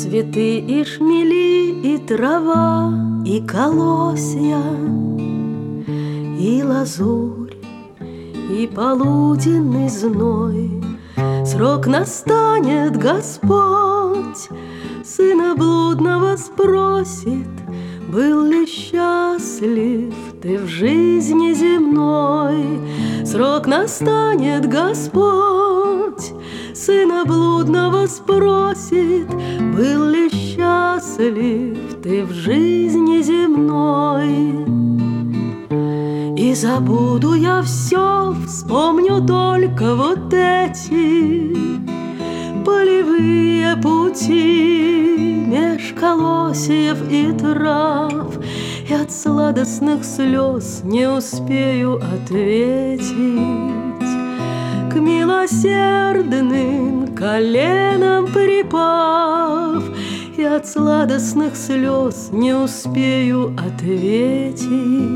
цветы, и шмели, и трава, и колосья, и лазурь, и полуденный зной. Срок настанет, Господь сына блудного спросит: был ли счастлив ты в жизни земной? Срок настанет, Господь сына блудного спросит: был ли счастлив ты в жизни земной? И забуду я все, вспомню только вот эти полевые пути меж колосьев и трав, и от сладостных слез не успею ответить. К милосердным коленам припав, и от сладостных слез не успею ответить.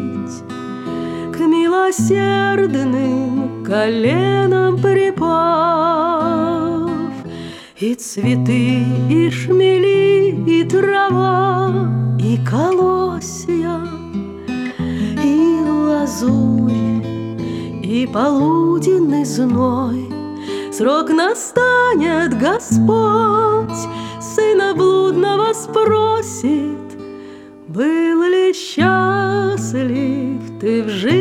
К милосердным коленам припав, и цветы, и шмели, и трава, и колосья, и лазурь, и полуденный зной. Срок настанет, Господь сына блудного спросит: был ли счастлив ты в жизни